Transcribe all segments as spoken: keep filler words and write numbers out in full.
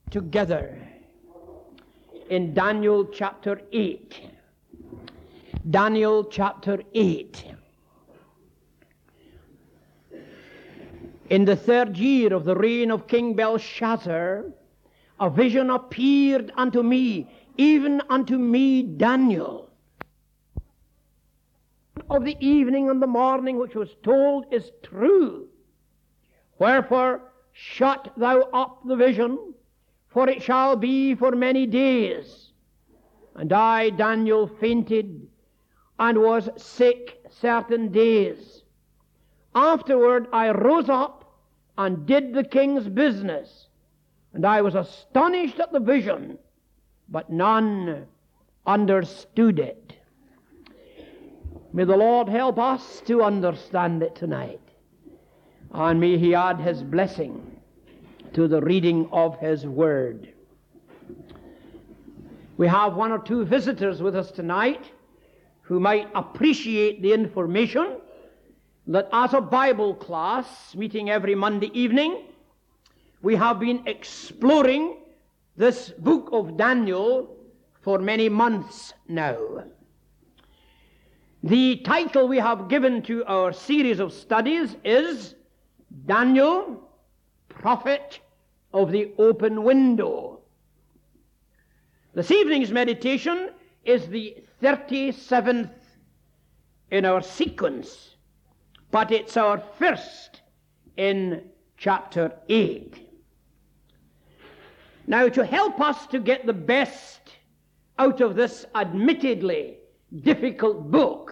together in Daniel chapter eight. Daniel chapter eight. In the third year of the reign of King Belshazzar, a vision appeared unto me, even unto me, Daniel. Of the evening and the morning which was told is true. Wherefore shut thou up the vision, for it shall be for many days. And I, Daniel, fainted and was sick certain days. Afterward I rose up and did the king's business, and I was astonished at the vision, but none understood it. May the Lord help us to understand it tonight, and may He add His blessing to the reading of His Word. We have one or two visitors with us tonight who might appreciate the information that as a Bible class meeting every Monday evening, we have been exploring this book of Daniel for many months now. The title we have given to our series of studies is Daniel, Prophet of the Open Window. This evening's meditation is the thirty-seventh in our sequence, but it's our first in chapter eight. Now, to help us to get the best out of this admittedly difficult book,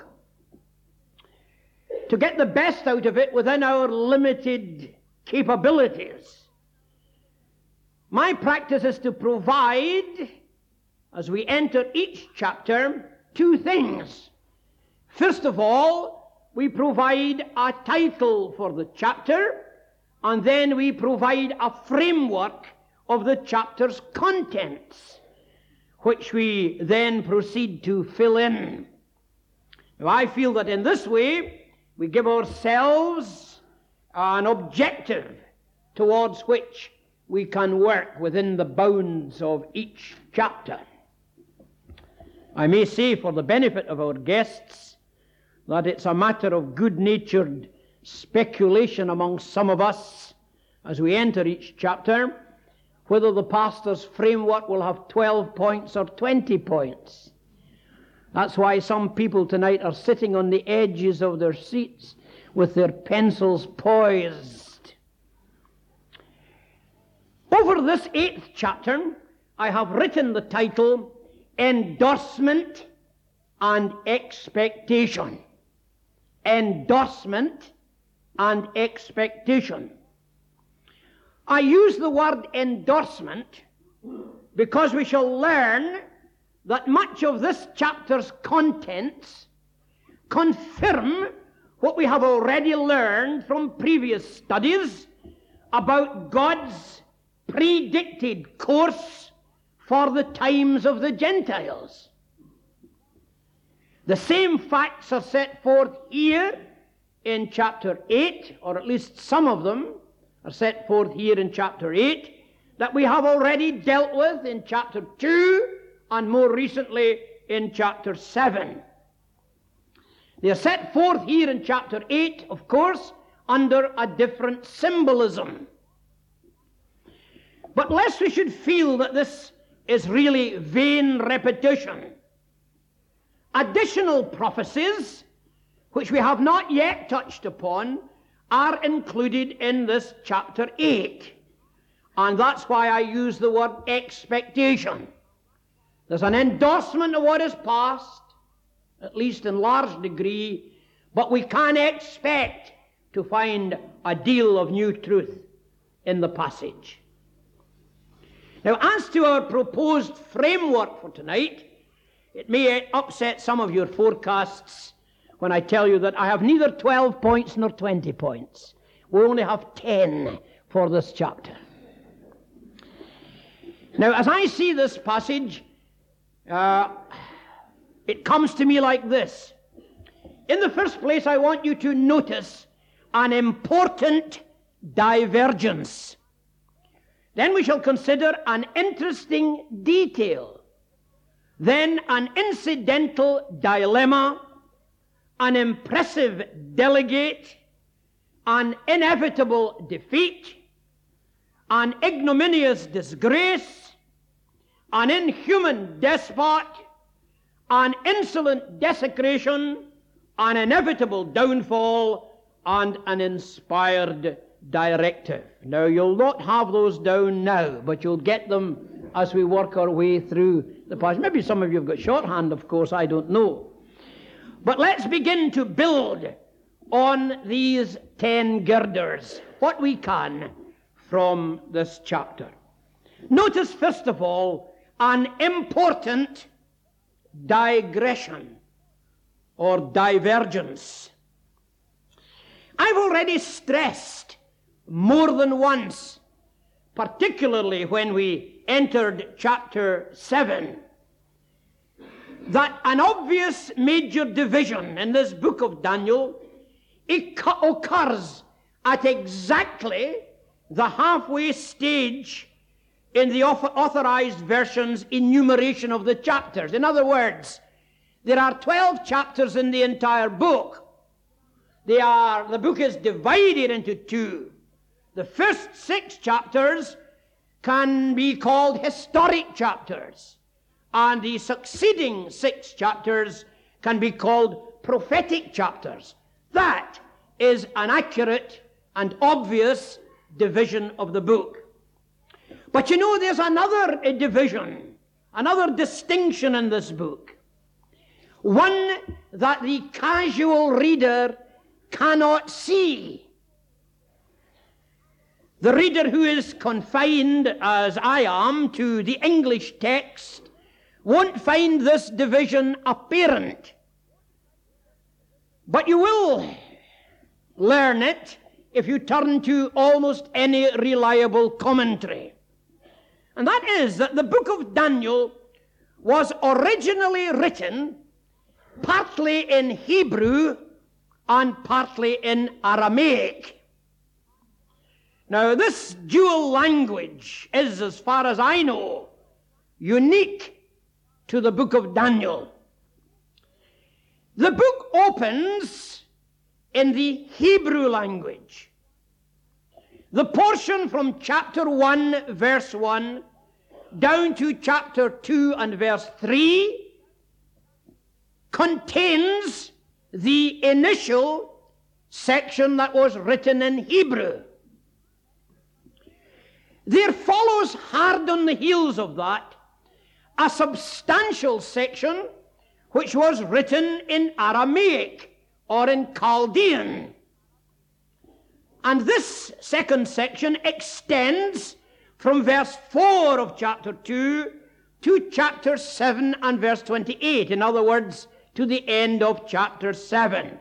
to get the best out of it within our limited capabilities, my practice is to provide, as we enter each chapter, two things. First of all, we provide a title for the chapter, and then we provide a framework of the chapter's contents, which we then proceed to fill in. Now, I feel that in this way, we give ourselves an objective towards which we can work within the bounds of each chapter. I may say, for the benefit of our guests, that it's a matter of good-natured speculation among some of us as we enter each chapter, whether the pastor's framework will have twelve points or twenty points. That's why some people tonight are sitting on the edges of their seats with their pencils poised. Over this eighth chapter, I have written the title, Endorsement and Expectation. Endorsement and Expectation. I use the word endorsement because we shall learn that much of this chapter's contents confirm what we have already learned from previous studies about God's predicted course for the times of the Gentiles. The same facts are set forth here in chapter eight, or at least some of them are set forth here in chapter eight, that we have already dealt with in chapter two, and more recently in chapter seven. They are set forth here in chapter eight, of course, under a different symbolism. But lest we should feel that this is really vain repetition, additional prophecies, which we have not yet touched upon, are included in this chapter eight. And that's why I use the word expectation. There's an endorsement of what is past, at least in large degree, but we can expect to find a deal of new truth in the passage. Now, as to our proposed framework for tonight, it may upset some of your forecasts when I tell you that I have neither twelve points nor twenty points. We only have ten for this chapter. Now, as I see this passage, uh, it comes to me like this. In the first place, I want you to notice an important divergence Then we shall consider an interesting detail. Then an incidental dilemma, an impressive delegate, an inevitable defeat, an ignominious disgrace, an inhuman despot, an insolent desecration, an inevitable downfall, and an inspired directive. Now, you'll not have those down now, but you'll get them as we work our way through the passage. Maybe some of you have got shorthand, of course, I don't know. But let's begin to build on these ten girders, what we can from this chapter. Notice, first of all, an important digression or divergence. I've already stressed more than once, particularly when we entered chapter seven, that an obvious major division in this book of Daniel occurs at exactly the halfway stage in the authorized version's enumeration of the chapters. In other words, there are twelve chapters in the entire book. They are, the book is divided into two. The first six chapters can be called historic chapters, and the succeeding six chapters can be called prophetic chapters. That is an accurate and obvious division of the book. But you know, there's another division, another distinction in this book, one that the casual reader cannot see. The reader who is confined, as I am, to the English text won't find this division apparent. But you will learn it if you turn to almost any reliable commentary. And that is that the book of Daniel was originally written partly in Hebrew and partly in Aramaic. Now, this dual language is, as far as I know, unique to the book of Daniel. The book opens in the Hebrew language. The portion from chapter one, verse one, down to chapter two and verse three contains the initial section that was written in Hebrew. There follows hard on the heels of that a substantial section which was written in Aramaic or in Chaldean. And this second section extends from verse four of chapter two to chapter seven and verse twenty-eight. In other words, to the end of chapter seven.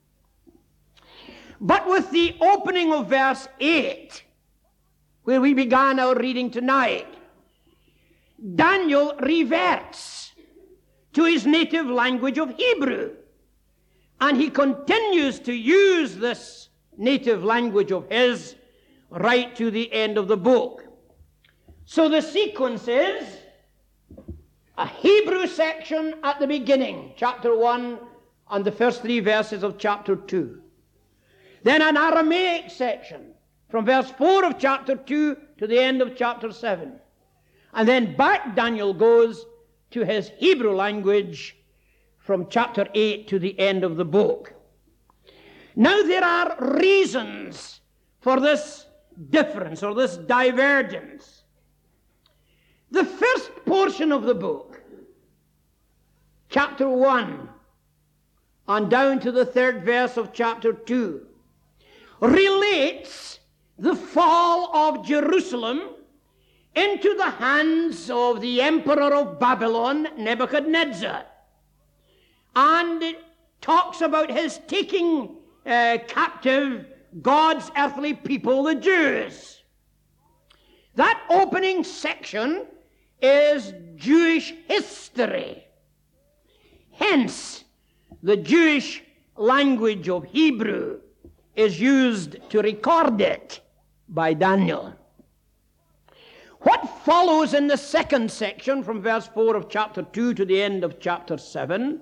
But with the opening of verse eight, where we began our reading tonight, Daniel reverts to his native language of Hebrew, and he continues to use this native language of his right to the end of the book. So the sequence is a Hebrew section at the beginning, chapter one, and the first three verses of chapter two. Then an Aramaic section from verse four of chapter two to the end of chapter seven. And then back Daniel goes to his Hebrew language from chapter eight to the end of the book. Now there are reasons for this difference or this divergence. The first portion of the book, chapter one, and down to the third verse of chapter two, relates the fall of Jerusalem into the hands of the emperor of Babylon, Nebuchadnezzar. And it talks about his taking uh, captive God's earthly people, the Jews. That opening section is Jewish history. Hence, the Jewish language of Hebrew is used to record it by Daniel. What follows in the second section, from verse four of chapter two to the end of chapter seven,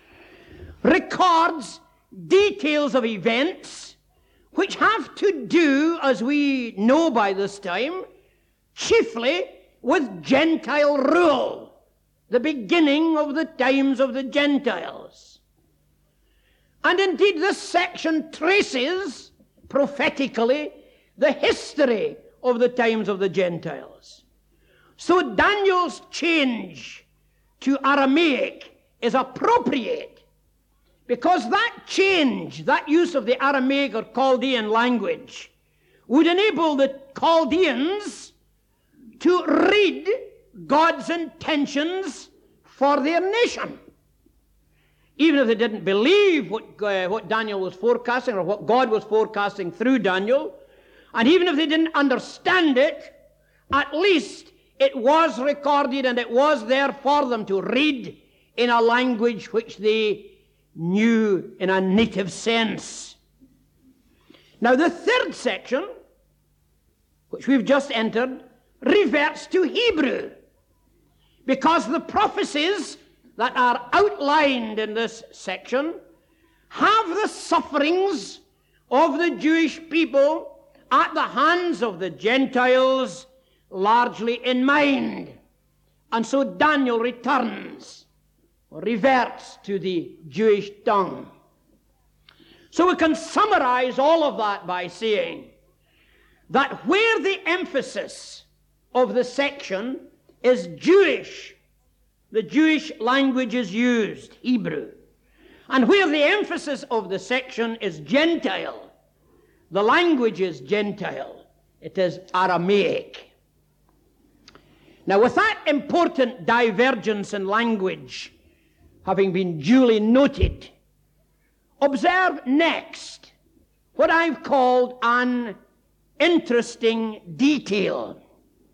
records details of events which have to do, as we know by this time, chiefly with Gentile rule, the beginning of the times of the Gentiles. And indeed, this section traces prophetically the history of the times of the Gentiles. So Daniel's change to Aramaic is appropriate, because that change, that use of the Aramaic or Chaldean language, would enable the Chaldeans to read God's intentions for their nation. Even if they didn't believe what, uh, what Daniel was forecasting, or what God was forecasting through Daniel, and even if they didn't understand it, at least it was recorded and it was there for them to read in a language which they knew in a native sense. Now, the third section, which we've just entered, reverts to Hebrew, because the prophecies that are outlined in this section have the sufferings of the Jewish people at the hands of the Gentiles largely in mind. And so Daniel returns, or reverts to the Jewish tongue. So we can summarize all of that by saying that where the emphasis of the section is Jewish, the Jewish language is used, Hebrew. And where the emphasis of the section is Gentile, the language is Gentile. It is Aramaic. Now, with that important divergence in language having been duly noted, observe next what I've called an interesting detail.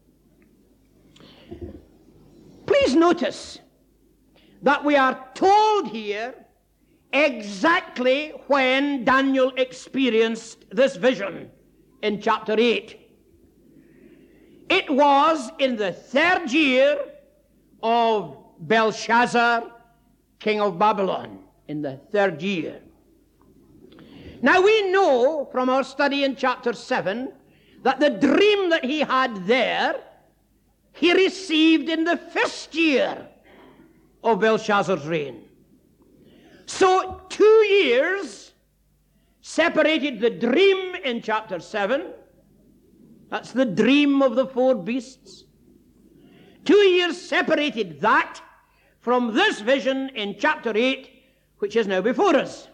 Please notice that we are told here exactly when Daniel experienced this vision in chapter eight. It was in the third year of Belshazzar, king of Babylon, in the third year. Now we know from our study in chapter seven that the dream that he had there, he received in the first year of Belshazzar's reign. So two years separated the dream in chapter seven. That's the dream of the four beasts. Two years separated that from this vision in chapter eight, which is now before us.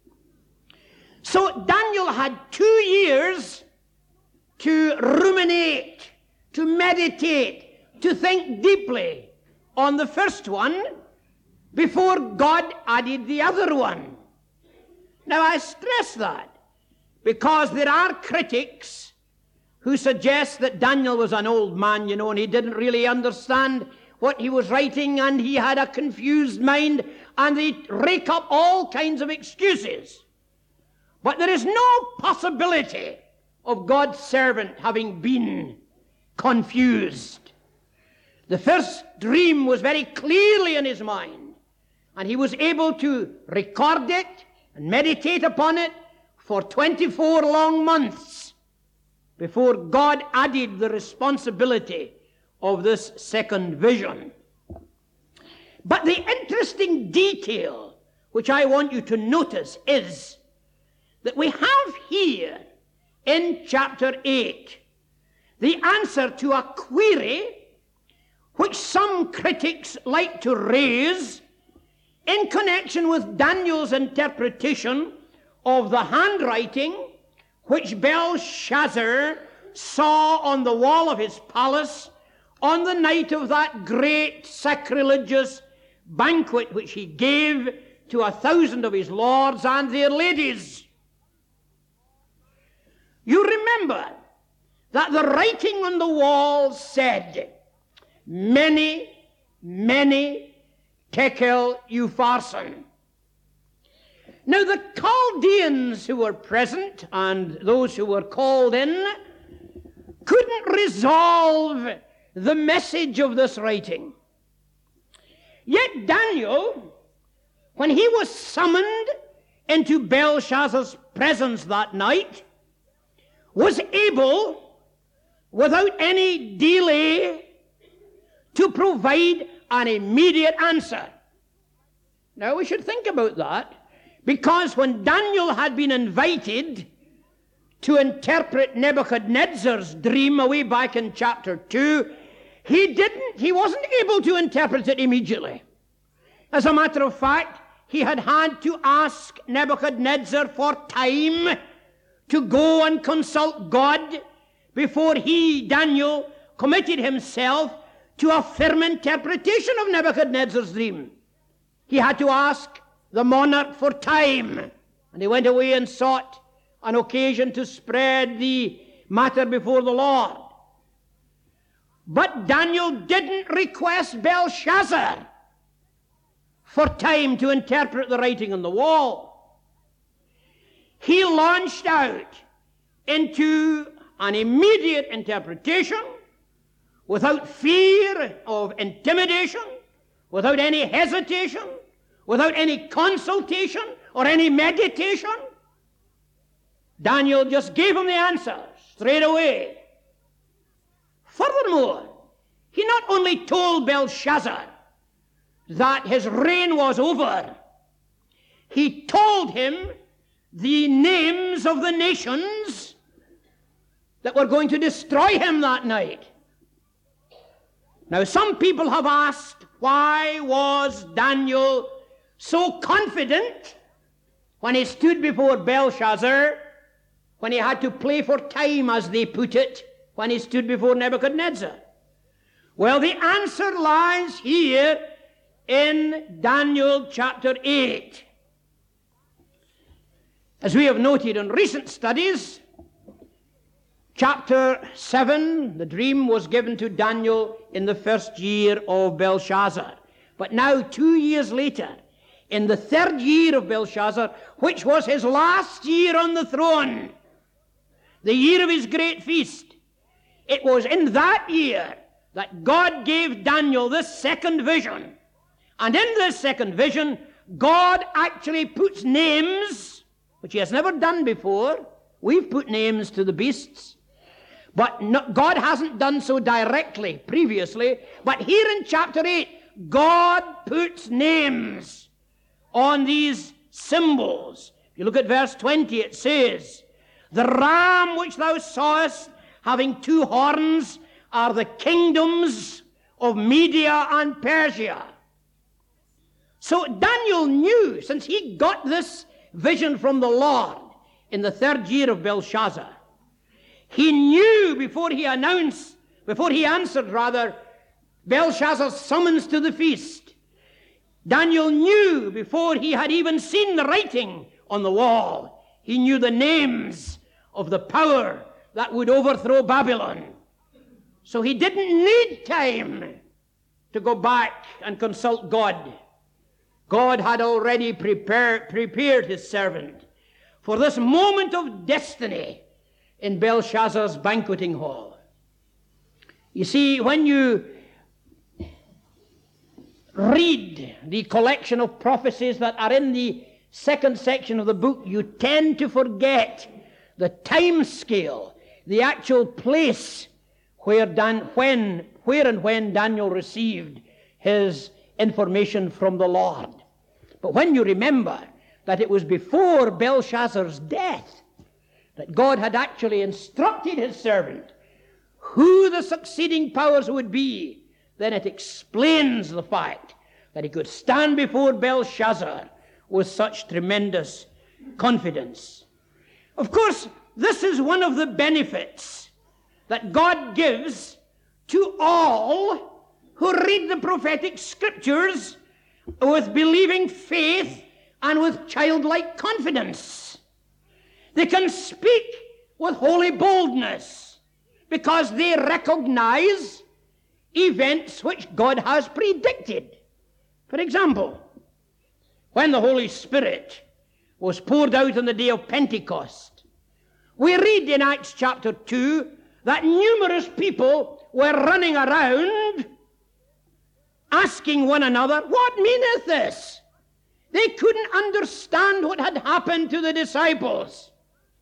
So Daniel had two years to ruminate, to meditate, to think deeply on the first one before God added the other one. Now I stress that because there are critics who suggest that Daniel was an old man, you know, and he didn't really understand what he was writing, and he had a confused mind, and they rake up all kinds of excuses. But there is no possibility of God's servant having been confused. The first dream was very clearly in his mind, and he was able to record it and meditate upon it for twenty-four long months before God added the responsibility of this second vision. But the interesting detail which I want you to notice is that we have here in chapter eight the answer to a query which some critics like to raise in connection with Daniel's interpretation of the handwriting which Belshazzar saw on the wall of his palace on the night of that great sacrilegious banquet which he gave to a thousand of his lords and their ladies. You remember that the writing on the wall said, "Many, many tekel upharsin." Now the Chaldeans who were present and those who were called in couldn't resolve the message of this writing. Yet Daniel, when he was summoned into Belshazzar's presence that night, was able, without any delay, to provide an immediate answer. Now we should think about that, because when Daniel had been invited to interpret Nebuchadnezzar's dream away back in chapter two, he didn't, he wasn't able to interpret it immediately. As a matter of fact, he had had to ask Nebuchadnezzar for time to go and consult God before he, Daniel, committed himself to a firm interpretation of Nebuchadnezzar's dream. He had to ask the monarch for time, and he went away and sought an occasion to spread the matter before the Lord. But Daniel didn't request Belshazzar for time to interpret the writing on the wall. He launched out into an immediate interpretation without fear of intimidation, without any hesitation, without any consultation or any meditation. Daniel just gave him the answer straight away. Furthermore, he not only told Belshazzar that his reign was over, he told him the names of the nations that were going to destroy him that night. Now, some people have asked, why was Daniel so confident when he stood before Belshazzar, when he had to play for time, as they put it, when he stood before Nebuchadnezzar? Well, the answer lies here in Daniel chapter eight. As we have noted in recent studies, chapter seven, the dream was given to Daniel in the first year of Belshazzar. But now, two years later, in the third year of Belshazzar, which was his last year on the throne, the year of his great feast, it was in that year that God gave Daniel this second vision. And in this second vision, God actually puts names, which he has never done before. We've put names to the beasts, but no, God hasn't done so directly previously. But here in chapter eight, God puts names on these symbols. If you look at verse twenty, it says, "The ram which thou sawest having two horns are the kingdoms of Media and Persia." So Daniel knew, since he got this vision from the Lord in the third year of Belshazzar, he knew before he announced, before he answered rather, Belshazzar's summons to the feast, Daniel knew before he had even seen the writing on the wall, he knew the names of the power that would overthrow Babylon. So he didn't need time to go back and consult God. God had already prepared, prepared his servant for this moment of destiny in Belshazzar's banqueting hall. You see, when you read the collection of prophecies that are in the second section of the book, you tend to forget the time scale, the actual place where, Dan, when, where and when Daniel received his information from the Lord. But when you remember that it was before Belshazzar's death that God had actually instructed his servant who the succeeding powers would be, then it explains the fact that he could stand before Belshazzar with such tremendous confidence. Of course, this is one of the benefits that God gives to all who read the prophetic scriptures with believing faith and with childlike confidence. They can speak with holy boldness because they recognize events which God has predicted. For example, when the Holy Spirit was poured out on the day of Pentecost, we read in Acts chapter two that numerous people were running around asking one another, what meaneth this? They couldn't understand what had happened to the disciples.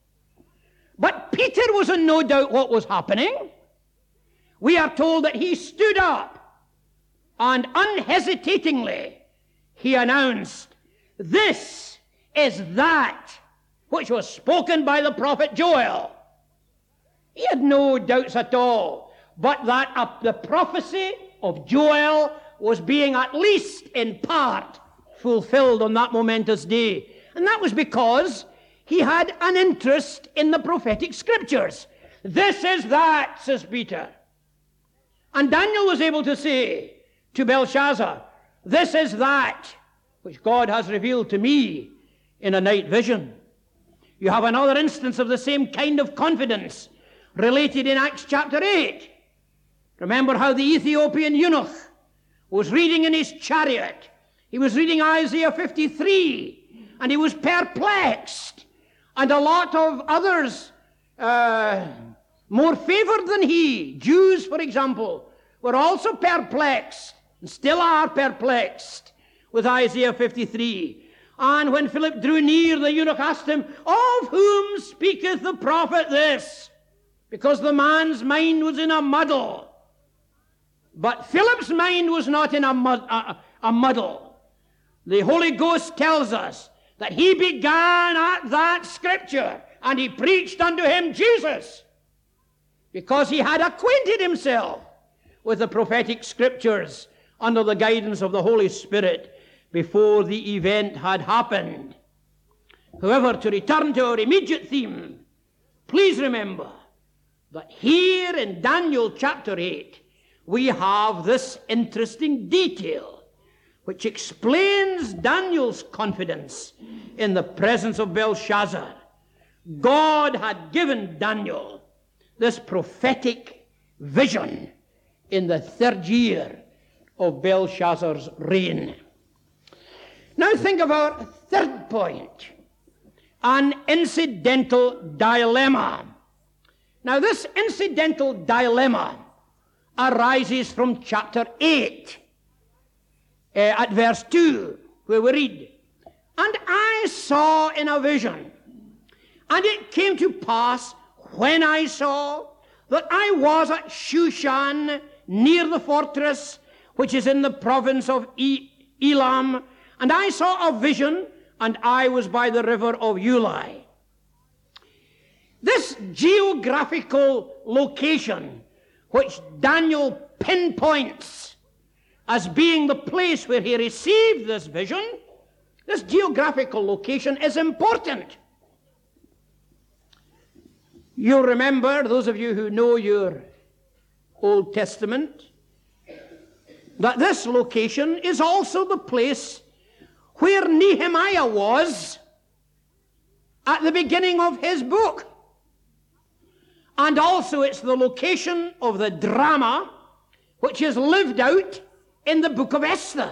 But Peter was in no doubt what was happening. We are told that he stood up and unhesitatingly he announced, this is that which was spoken by the prophet Joel. He had no doubts at all, but that uh, the prophecy of Joel was being at least in part fulfilled on that momentous day. And that was because he had an interest in the prophetic scriptures. This is that, says Peter. And Daniel was able to say to Belshazzar, this is that which God has revealed to me in a night vision. You have another instance of the same kind of confidence related in Acts chapter eight. Remember how the Ethiopian eunuch was reading in his chariot. He was reading Isaiah fifty-three, and he was perplexed. And a lot of others, uh, more favored than he, Jews, for example, were also perplexed, and still are perplexed with Isaiah fifty-three. And when Philip drew near, the eunuch asked him, of whom speaketh the prophet this? Because the man's mind was in a muddle. But Philip's mind was not in a, mud, a, a muddle. The Holy Ghost tells us that he began at that scripture, and he preached unto him Jesus, because he had acquainted himself with the prophetic scriptures under the guidance of the Holy Spirit before the event had happened. However, to return to our immediate theme, please remember that here in Daniel chapter eight, we have this interesting detail which explains Daniel's confidence in the presence of Belshazzar. God had given Daniel this prophetic vision in the third year of Belshazzar's reign. Now think of our third point, an incidental dilemma. Now this incidental dilemma arises from chapter eight, uh, at verse two, where we read, and I saw in a vision, and it came to pass when I saw that I was at Shushan, near the fortress which is in the province of e- Elam, and I saw a vision, and I was by the river of Ulai. This geographical location, which Daniel pinpoints as being the place where he received this vision, this geographical location is important. You'll remember, those of you who know your Old Testament, that this location is also the place where Nehemiah was at the beginning of his book. And also it's the location of the drama which is lived out in the book of Esther.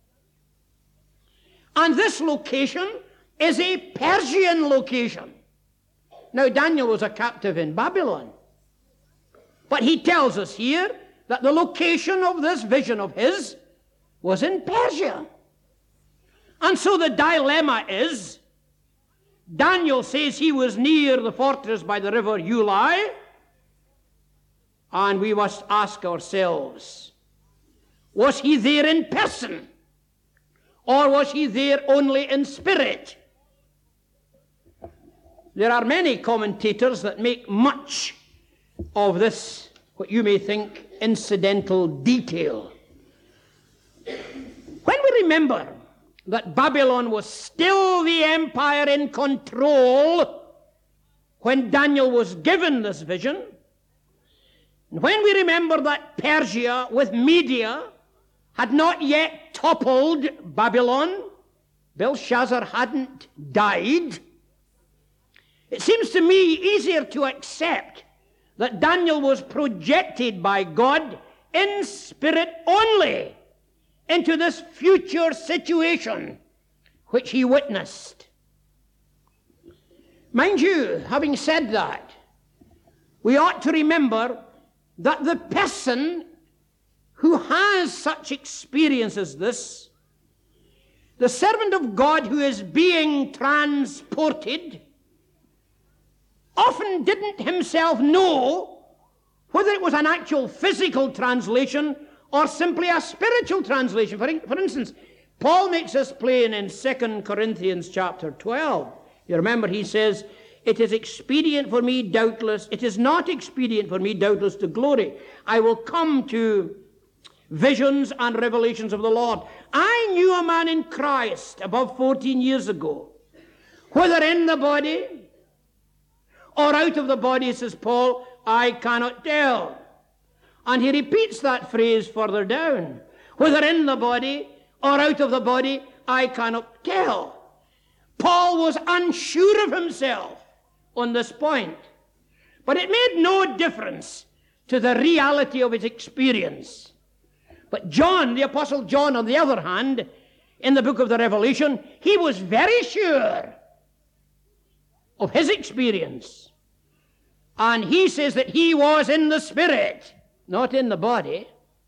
And this location is a Persian location. Now, Daniel was a captive in Babylon. But he tells us here that the location of this vision of his was in Persia. And so the dilemma is, Daniel says he was near the fortress by the river Ulai, and we must ask ourselves, was he there in person, or was he there only in spirit? There are many commentators that make much of this, what you may think, incidental detail. When we remember that Babylon was still the empire in control when Daniel was given this vision, and when we remember that Persia with Media had not yet toppled Babylon, Belshazzar hadn't died, it seems to me easier to accept that Daniel was projected by God in spirit only into this future situation which he witnessed. Mind you, having said that, we ought to remember that the person who has such experience as this, the servant of God who is being transported, often didn't himself know whether it was an actual physical translation or simply a spiritual translation. For, for instance, Paul makes this plain in Second Corinthians chapter twelve. You remember he says, it is expedient for me, doubtless, it is not expedient for me, doubtless, to glory. I will come to visions and revelations of the Lord. I knew a man in Christ above fourteen years ago, whether in the body or out of the body, says Paul, I cannot tell. And he repeats that phrase further down. Whether in the body or out of the body, I cannot tell. Paul was unsure of himself on this point. But it made no difference to the reality of his experience. But John, the Apostle John, on the other hand, in the book of the Revelation, he was very sure of his experience. And he says that he was in the Spirit, not in the body.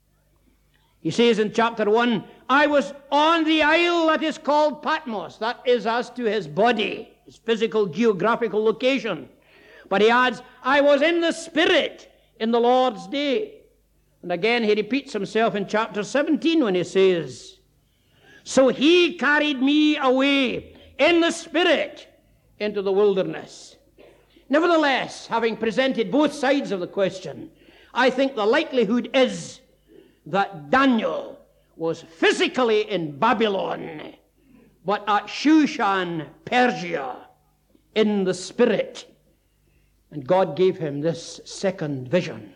He says in chapter one, I was on the isle that is called Patmos. That is as to his body, his physical geographical location. But he adds, I was in the Spirit in the Lord's day. And again he repeats himself in chapter seventeen when he says, so he carried me away in the Spirit into the wilderness. Nevertheless, having presented both sides of the question, I think the likelihood is that Daniel was physically in Babylon, but at Shushan, Persia, in the Spirit. And God gave him this second vision.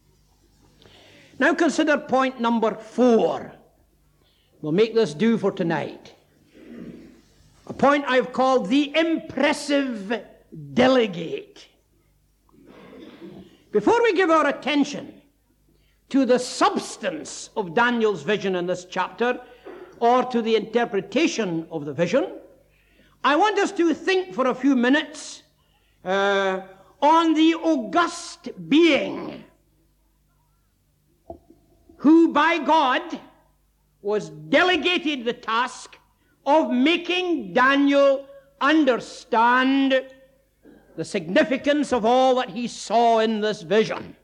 Now consider point number four. We'll make this do for tonight. A point I've called the impressive delegate. Before we give our attention to the substance of Daniel's vision in this chapter, or to the interpretation of the vision, I want us to think for a few minutes uh, on the august being who by God was delegated the task of making Daniel understand the significance of all that he saw in this vision.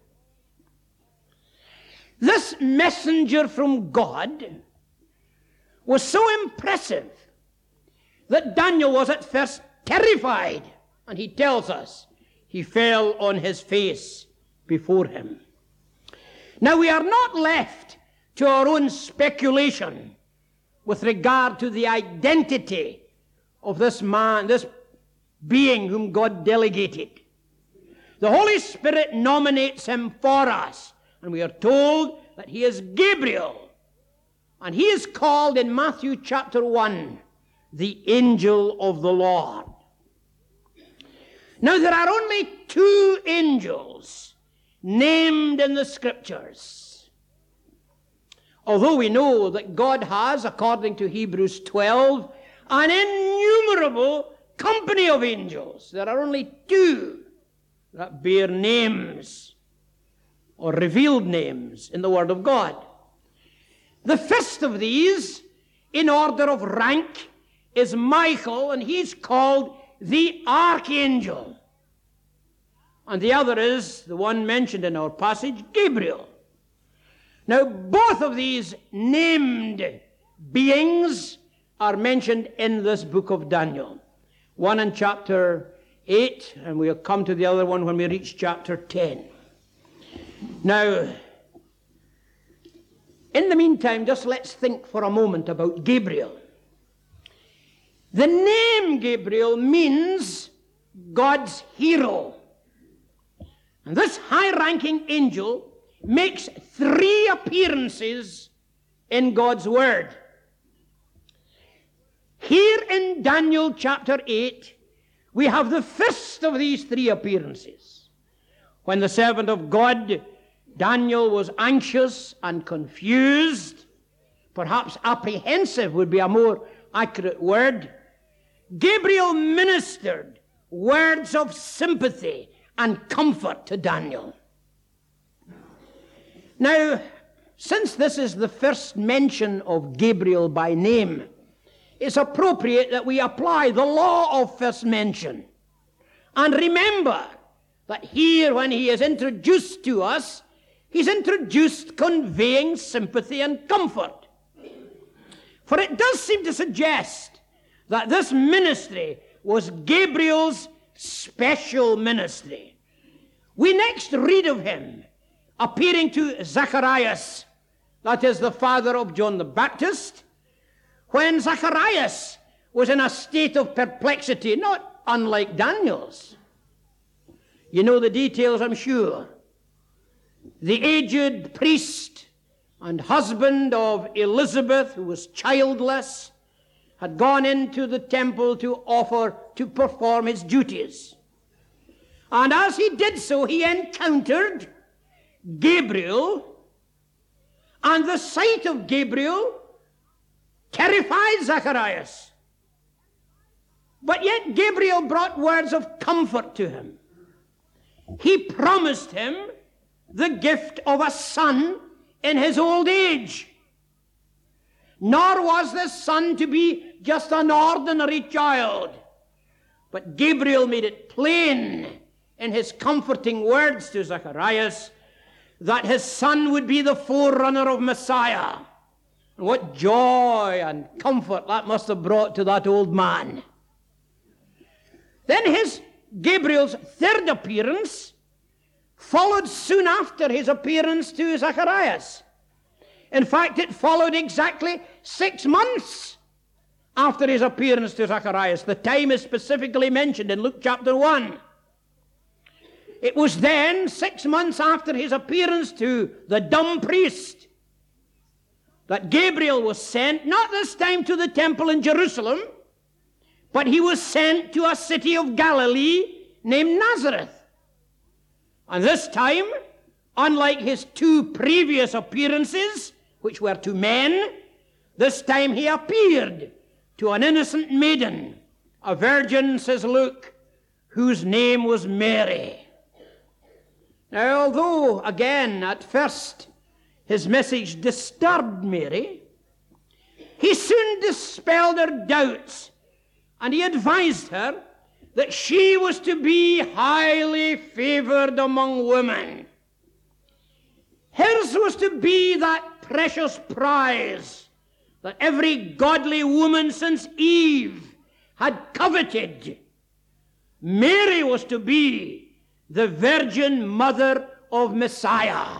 This messenger from God was so impressive that Daniel was at first terrified, and he tells us he fell on his face before him. Now we are not left to our own speculation with regard to the identity of this man, this being whom God delegated. The Holy Spirit nominates him for us, and we are told that he is Gabriel, and he is called in Matthew chapter one, the angel of the Lord. Now there are only two angels named in the Scriptures, although we know that God has, according to Hebrews twelve, an innumerable company of angels. There are only two that bear names or revealed names in the Word of God. The first of these, in order of rank, is Michael, and he's called the Archangel. And the other is the one mentioned in our passage, Gabriel. Now, both of these named beings are mentioned in this book of Daniel. One in chapter eight, and we'll come to the other one when we reach chapter ten. Now, in the meantime, just let's think for a moment about Gabriel. The name Gabriel means God's hero. And this high-ranking angel makes three appearances in God's Word. Here in Daniel chapter eight, we have the first of these three appearances. When the servant of God, Daniel, was anxious and confused, perhaps apprehensive would be a more accurate word, Gabriel ministered words of sympathy and comfort to Daniel. Now, since this is the first mention of Gabriel by name, it's appropriate that we apply the law of first mention. And remember that here, when he is introduced to us, he's introduced conveying sympathy and comfort. For it does seem to suggest that this ministry was Gabriel's special ministry. We next read of him appearing to Zacharias, that is the father of John the Baptist, when Zacharias was in a state of perplexity, not unlike Daniel's. You know the details, I'm sure. The aged priest and husband of Elizabeth, who was childless, had gone into the temple to offer to perform his duties. And as he did so, he encountered Gabriel, and the sight of Gabriel terrified Zacharias. But yet Gabriel brought words of comfort to him. He promised him the gift of a son in his old age. Nor was this son to be just an ordinary child, but Gabriel made it plain in his comforting words to Zacharias that his son would be the forerunner of Messiah. And what joy and comfort that must have brought to that old man. Then his Gabriel's third appearance followed soon after his appearance to Zacharias. In fact, it followed exactly six months after his appearance to Zacharias. The time is specifically mentioned in Luke chapter one. It was then, six months after his appearance to the dumb priest, that Gabriel was sent, not this time to the temple in Jerusalem, but he was sent to a city of Galilee named Nazareth. And this time, unlike his two previous appearances, which were to men, this time he appeared to an innocent maiden, a virgin, says Luke, whose name was Mary. Now, although, again, at first, his message disturbed Mary, he soon dispelled her doubts, and he advised her that she was to be highly favored among women. Hers was to be that precious prize that every godly woman since Eve had coveted. Mary was to be the virgin mother of Messiah.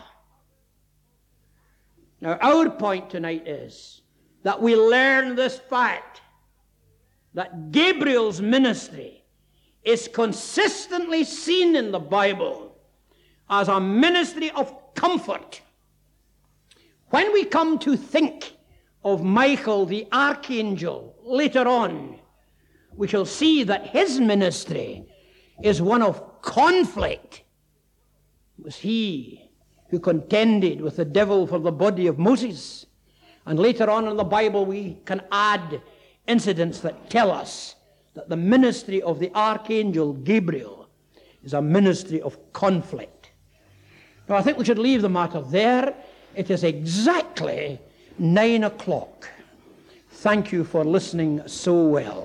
Now, our point tonight is that we learn this fact, that Gabriel's ministry is consistently seen in the Bible as a ministry of comfort. When we come to think of Michael the archangel later on, we shall see that his ministry is one of conflict. It was he who contended with the devil for the body of Moses. And later on in the Bible we can add incidents that tell us that the ministry of the archangel Gabriel is a ministry of conflict. Now, I think we should leave the matter there. It is exactly nine o'clock. Thank you for listening so well.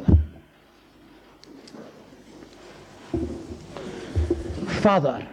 Father,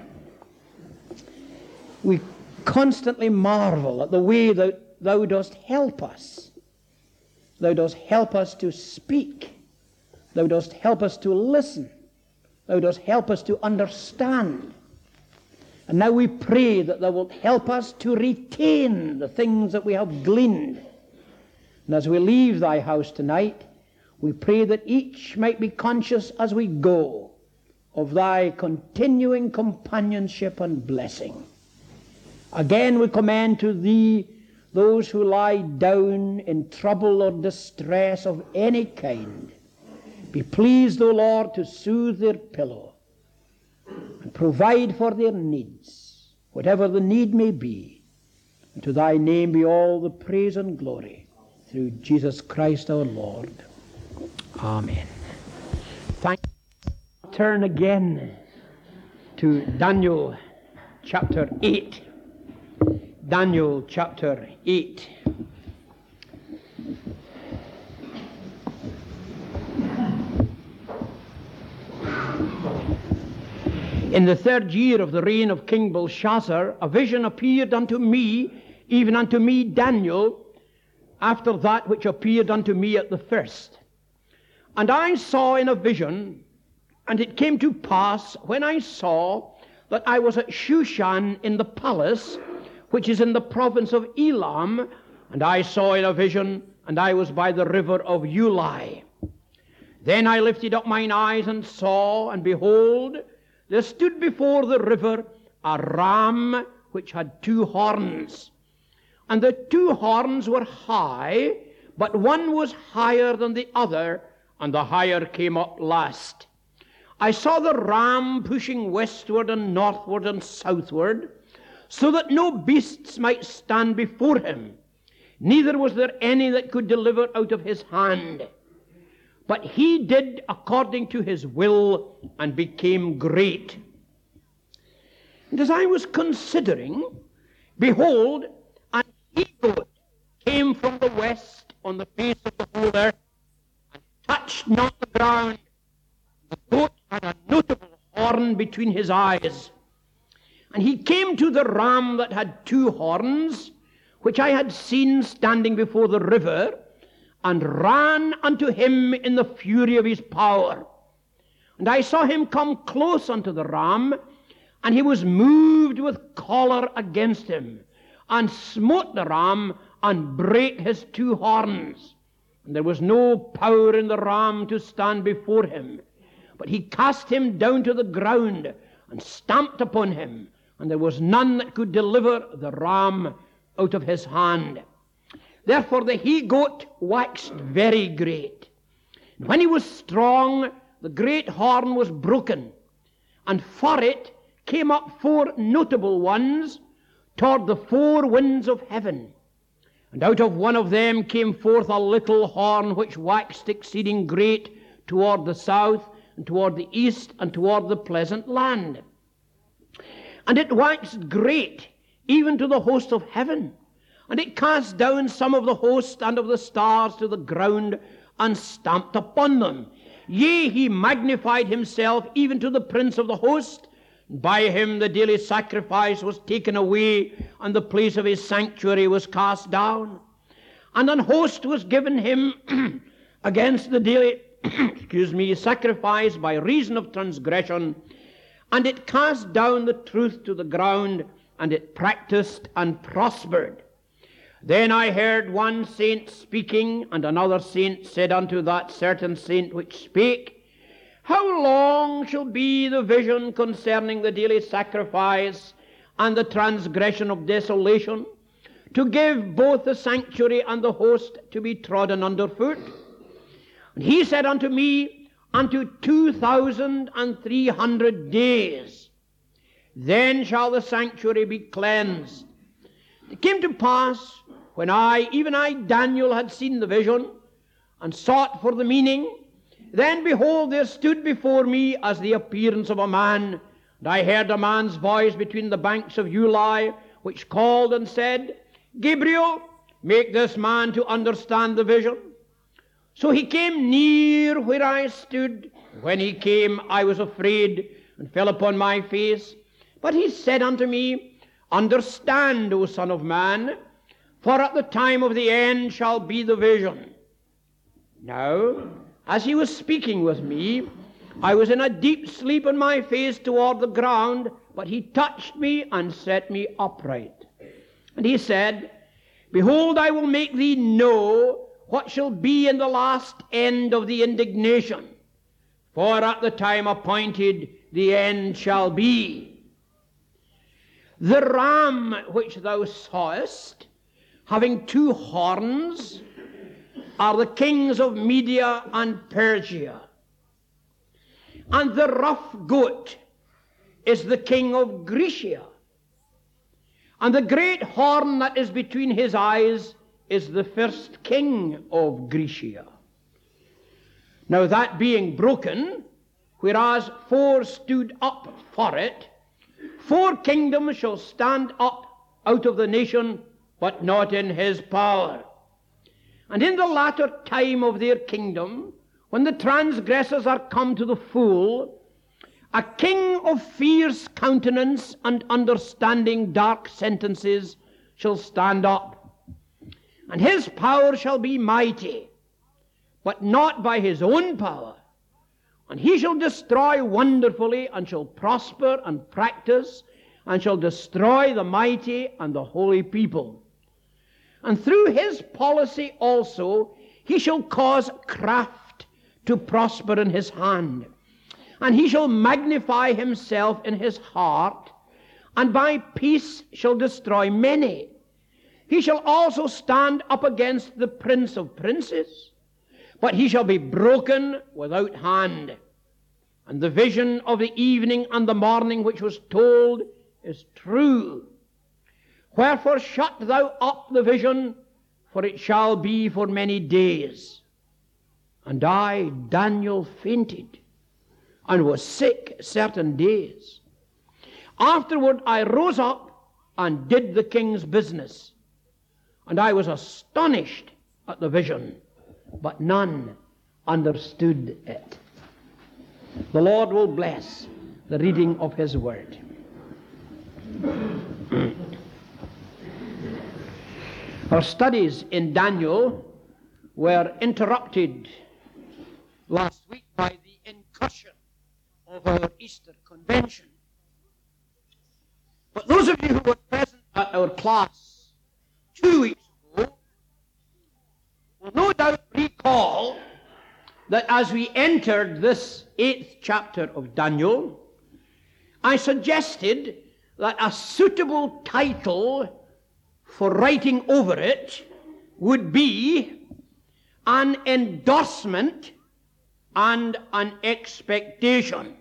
we constantly marvel at the way that thou dost help us. Thou dost help us to speak. Thou dost help us to listen. Thou dost help us to understand. And now we pray that thou wilt help us to retain the things that we have gleaned. And as we leave thy house tonight, we pray that each might be conscious as we go of thy continuing companionship and blessing. Again we commend to thee those who lie down in trouble or distress of any kind. Be pleased, O Lord, to soothe their pillow and provide for their needs, whatever the need may be. And to thy name be all the praise and glory, through Jesus Christ our Lord. Amen. Thank you. Turn again to Daniel chapter eight. Daniel chapter eight. In the third year of the reign of King Belshazzar, a vision appeared unto me, even unto me Daniel, after that which appeared unto me at the first. And I saw in a vision, and it came to pass, when I saw, that I was at Shushan in the palace, which is in the province of Elam, and I saw in a vision, and I was by the river of Ulai. Then I lifted up mine eyes and saw, and behold, there stood before the river a ram which had two horns. And the two horns were high, but one was higher than the other, and the higher came up last. I saw the ram pushing westward and northward and southward, so that no beasts might stand before him, neither was there any that could deliver out of his hand. But he did according to his will, and became great. And as I was considering, behold, an he-goat came from the west on the face of the whole earth, and touched not the ground. The goat had a notable horn between his eyes. And he came to the ram that had two horns, which I had seen standing before the river, and ran unto him in the fury of his power. And I saw him come close unto the ram, and he was moved with choler against him, and smote the ram, and brake his two horns. And there was no power in the ram to stand before him, but he cast him down to the ground, and stamped upon him, and there was none that could deliver the ram out of his hand. Therefore the he-goat waxed very great. And when he was strong, the great horn was broken, and for it came up four notable ones toward the four winds of heaven. And out of one of them came forth a little horn, which waxed exceeding great toward the south, and toward the east, and toward the pleasant land. And it waxed great, even to the host of heaven. And it cast down some of the host and of the stars to the ground, and stamped upon them. Yea, he magnified himself even to the prince of the host. By him the daily sacrifice was taken away, and the place of his sanctuary was cast down. And an host was given him against the daily excuse me, sacrifice by reason of transgression, and it cast down the truth to the ground, and it practiced and prospered. Then I heard one saint speaking, and another saint said unto that certain saint which spake, How long shall be the vision concerning the daily sacrifice and the transgression of desolation, to give both the sanctuary and the host to be trodden under foot? And he said unto me, Unto two thousand and three hundred days, then shall the sanctuary be cleansed. It came to pass, when I, even I, Daniel, had seen the vision, and sought for the meaning, then behold, there stood before me as the appearance of a man, and I heard a man's voice between the banks of Ulai, which called and said, Gabriel, make this man to understand the vision. So he came near where I stood. When he came, I was afraid, and fell upon my face. But he said unto me, Understand, O son of man, for at the time of the end shall be the vision. Now, as he was speaking with me, I was in a deep sleep, and my face toward the ground, but he touched me and set me upright. And he said, Behold, I will make thee know what shall be in the last end of the indignation. For at the time appointed the end shall be. The ram which thou sawest, having two horns, are the kings of Media and Persia. And the rough goat is the king of Grecia. And the great horn that is between his eyes is the first king of Grecia. Now that being broken, whereas four stood up for it, four kingdoms shall stand up out of the nation, but not in his power. And in the latter time of their kingdom, when the transgressors are come to the full, a king of fierce countenance and understanding dark sentences shall stand up. And his power shall be mighty, but not by his own power. And he shall destroy wonderfully, and shall prosper and practice, and shall destroy the mighty and the holy people. And through his policy also he shall cause craft to prosper in his hand. And he shall magnify himself in his heart, and by peace shall destroy many. He shall also stand up against the prince of princes, but he shall be broken without hand. And the vision of the evening and the morning which was told is true. Wherefore shut thou up the vision, for it shall be for many days. And I, Daniel, fainted, and was sick certain days. Afterward I rose up and did the king's business. And I was astonished at the vision, but none understood it. The Lord will bless the reading of his word. Our studies in Daniel were interrupted last week by the incursion of our Easter convention. But those of you who were present at our class two weeks ago will no doubt recall that as we entered this eighth chapter of Daniel, I suggested that a suitable title for writing over it would be an endorsement and an expectation.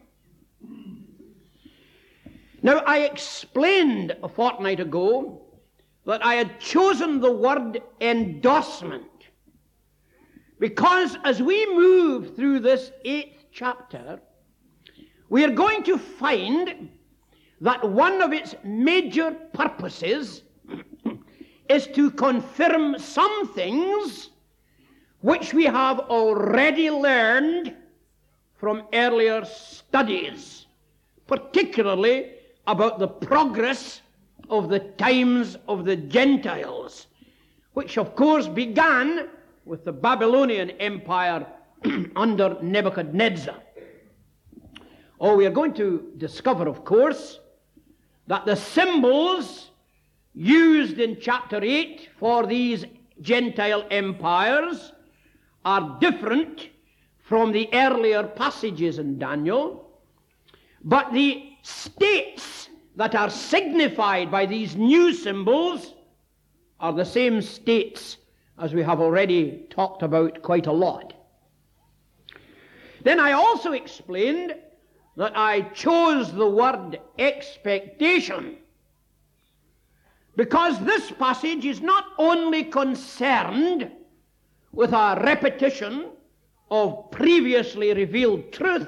Now, I explained a fortnight ago that I had chosen the word endorsement because as we move through this eighth chapter, we are going to find that one of its major purposes is to confirm some things which we have already learned from earlier studies, particularly about the progress of the times of the Gentiles, which of course began with the Babylonian Empire under Nebuchadnezzar. Oh, we are going to discover, of course, that the symbols used in chapter eight for these Gentile empires are different from the earlier passages in Daniel, but the states that are signified by these new symbols are the same states as we have already talked about quite a lot. Then I also explained that I chose the word expectation because this passage is not only concerned with a repetition of previously revealed truth,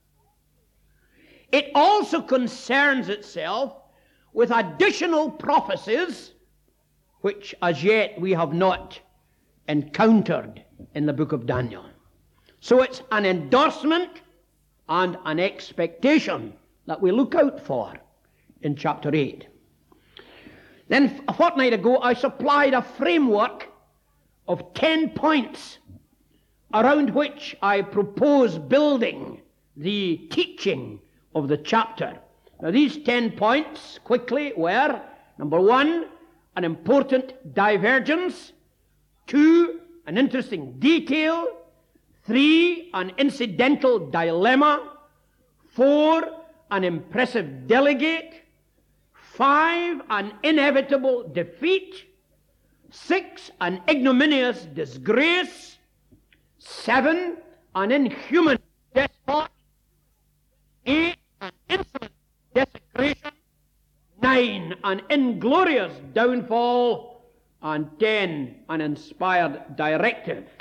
it also concerns itself with additional prophecies which as yet we have not encountered in the book of Daniel. So it's an endorsement and an expectation that we look out for in chapter eight. Then a fortnight ago I supplied a framework of ten points around which I propose building the teaching of the chapter. Now these ten points quickly were, number one, an important divergence, two, an interesting detail, three, an incidental dilemma, four, an impressive delegate, five, an inevitable defeat, six, an ignominious disgrace, seven, an inhuman despot, eight, an insolent desecration, nine, an inglorious downfall, and ten, an inspired directive.